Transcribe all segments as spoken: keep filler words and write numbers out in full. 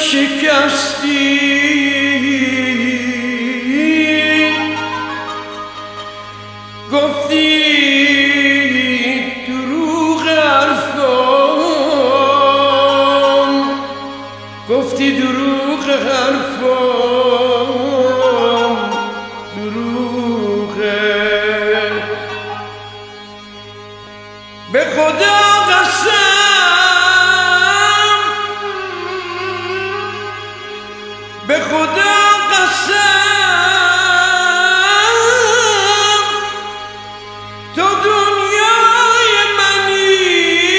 شکستی، گفتی دروغ حرفام، گفتی دروغ حرفام دروغه. به خدا قسم، به خدا قسم، تو دنیای منی،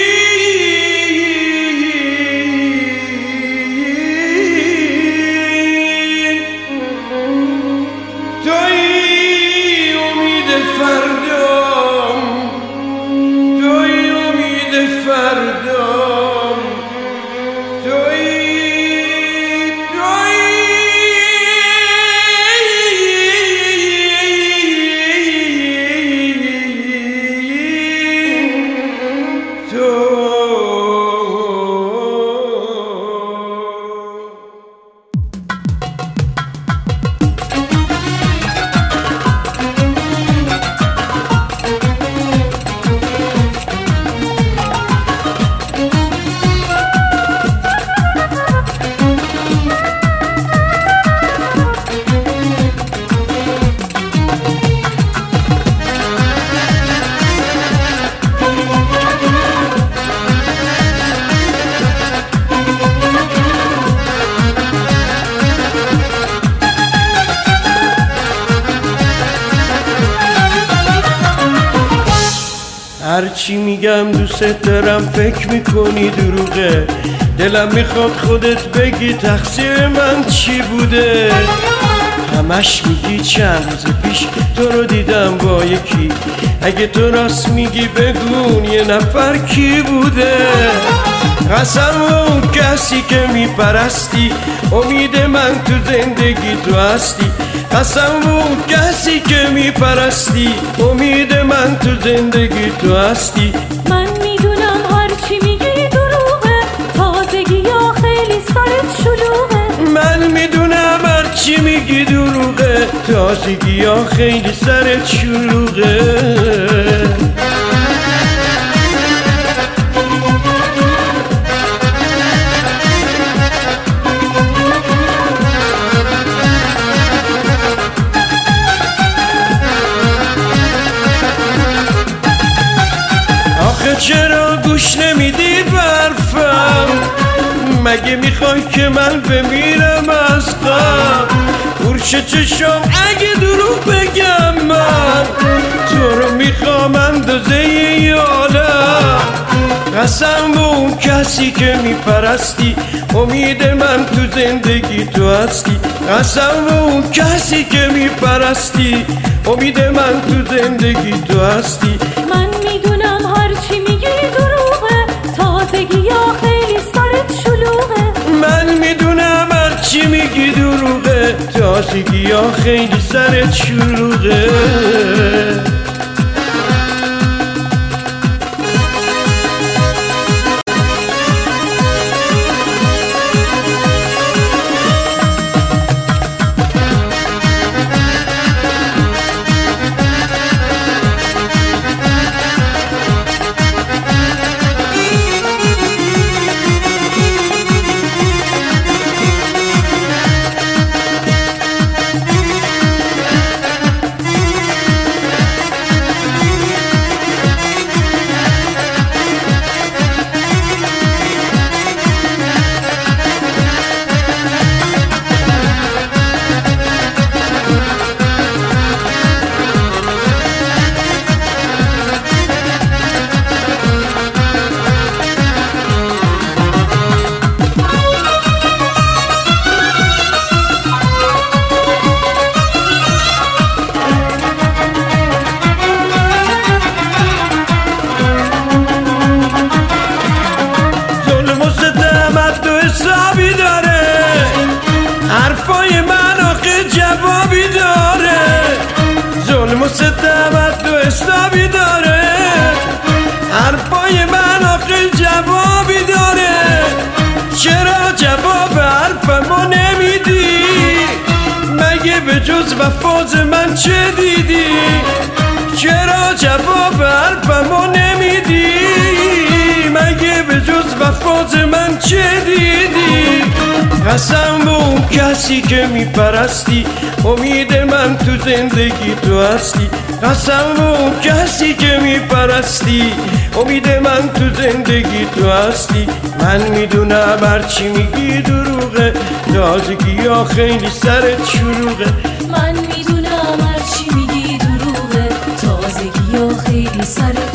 تویی امید فردام، تویی امید فردام، تویی هرچی میگم دوست دارم فکر میکنی دروغه، دلم میخواد خودت بگی تقصیر من چی بوده. همش میگی چند روز پیش تو رو دیدم با یکی، اگه تو راست میگی بگون یه نفر کی بوده. قسم اون کسی که میپرستی، امید من تو زندگی تو هستی. قسم اون کسی که میپرستی، امید من تو زندگی تو هستی. من میدونم هرچی میگی دروغه، تازگی یا خیلی سرت شلوغه. من میدونم هرچی میگی دروغه، تازگی یا خیلی سرت شلوغه. چرا گوش نمیدید برفم؟ مگه میخوای که من بمیرم از غم؟ گرچه چشم اگه دروغ بگم من تو رو میخوام اندازه ی عالم. قسم به اون کسی که میپرستی، امید من تو زندگی تو هستی. قسم به اون کسی که میپرستی، امید من تو زندگی تو هستی. من میدونم هرچی میگی دروغه، تازگی یا خیلی سرت شلوغه. من میدونم هرچی میگی دروغه، تازگی یا خیلی سرت شلوغه. و ستمت تو حسابی داره، حرفای من آخه جوابی داره. چرا جواب حرف جز وفاز من چه دیدی؟ چرا جواب حرفمو نمیدی؟ مگه به جز وفاز من چه دیدی؟ قسم به اون کسی که میپرستی، امید من تو زندگی تو هستی. قسم به اون کسی که میپرستی، امید من تو زندگی تو هستی. من میدونم هرچی میگی دروغه، تازگی ها خیلی سرت شلوغه. من میدونم هرچی میگی دروغه، تازگی ها خیلی سرت